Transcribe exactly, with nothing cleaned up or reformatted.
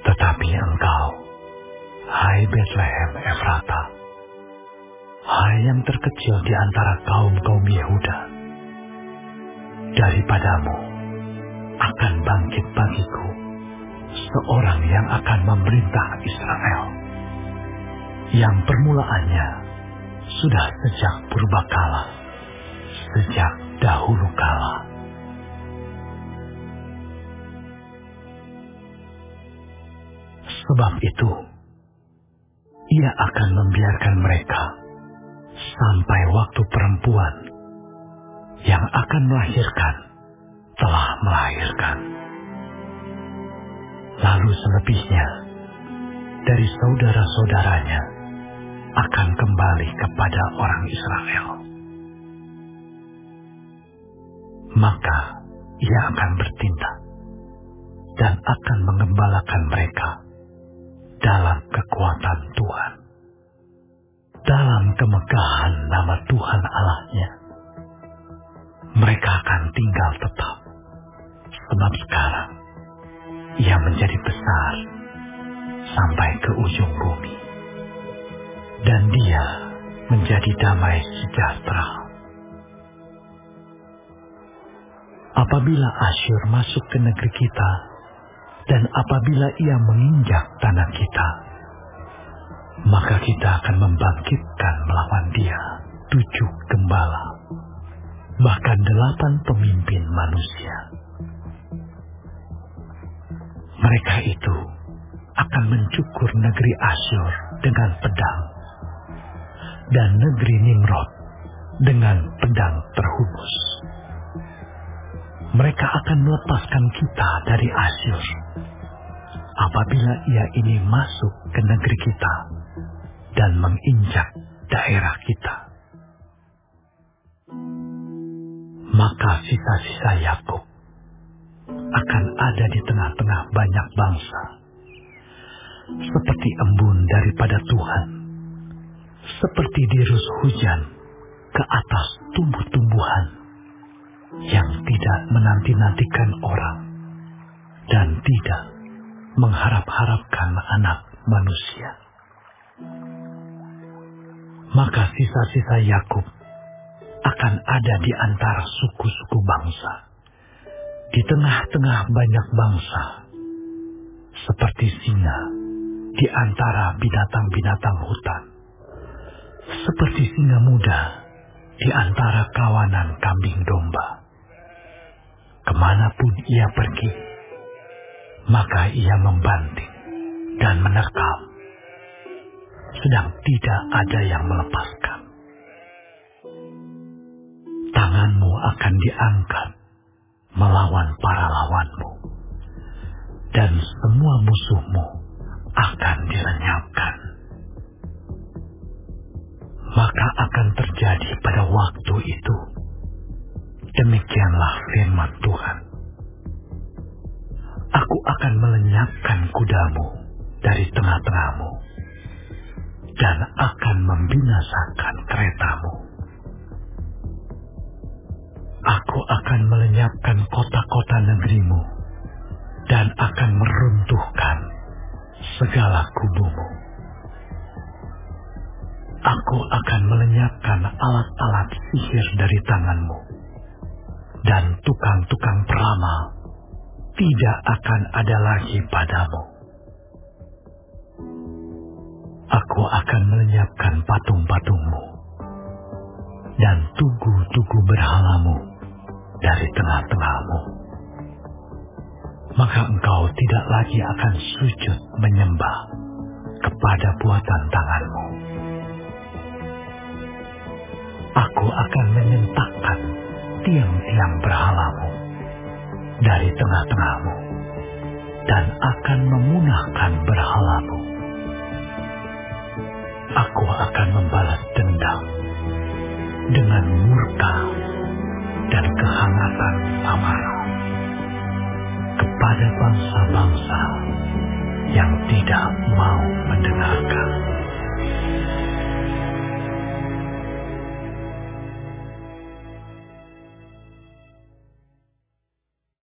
Tetapi engkau, hai Betlehem Efrata, hai yang terkecil di antara kaum-kaum Yehuda, daripadamu akan bangkit bagiku seorang yang akan memerintah Israel, yang permulaannya sudah sejak purbakala, sejak dahulu kala. Sebab itu, ia akan membiarkan mereka sampai waktu perempuan yang akan melahirkan telah melahirkan. Lalu selebihnya dari saudara-saudaranya akan kembali kepada orang Israel. Maka ia akan bertindak dan akan mengembalakan mereka dalam kekuatan Tuhan, dalam kemegahan nama Tuhan Allahnya. Mereka akan tinggal tetap, sebab sekarang ia menjadi besar sampai ke ujung bumi, dan dia menjadi damai sejahtera. Apabila Asyur masuk ke negeri kita, dan apabila ia menginjak tanah kita, maka kita akan membangkitkan melawan dia tujuh gembala, bahkan delapan pemimpin manusia. Mereka itu akan mencukur negeri Asyur dengan pedang, dan negeri Nimrod dengan pedang terhunus. Mereka akan melepaskan kita dari Asyur apabila ia ini masuk ke negeri kita dan menginjak daerah kita. Maka sisa-sisa Yakub akan ada di tengah-tengah banyak bangsa, seperti embun daripada Tuhan, seperti dirus hujan ke atas tumbuh-tumbuhan yang tidak menanti-nantikan orang dan tidak mengharap-harapkan anak manusia. Maka sisa-sisa Yakub akan ada di antara suku-suku bangsa, di tengah-tengah banyak bangsa, seperti singa di antara binatang-binatang hutan, seperti singa muda di antara kawanan kambing domba. Kemanapun ia pergi, maka ia membanting dan menerkam, sedang tidak ada yang melepaskan. Tanganmu akan diangkat melawan para lawanmu, dan semua musuhmu akan dilenyapkan. Maka akan terjadi pada waktu itu, demikianlah firman Tuhan, aku akan melenyapkan kudamu dari tengah-tengahmu, dan akan membinasakan keretamu. Aku akan melenyapkan kota-kota negerimu, dan akan meruntuhkan segala kubumu. Aku akan melenyapkan alat-alat sihir dari tanganmu, dan tukang-tukang peramal tidak akan ada lagi padamu. Aku akan melenyapkan patung-patungmu dan tugu-tugu berhalamu dari tengah-tengahmu. Maka engkau tidak lagi akan sujud menyembah kepada buatan tanganmu. Aku akan menyentakkan tiang-tiang berhalamu dari tengah-tengahmu, dan akan memunahkan berhalamu. Aku akan membalas dendam dengan murka dan kehangatan amarah kepada bangsa-bangsa yang tidak mau mendengarkan.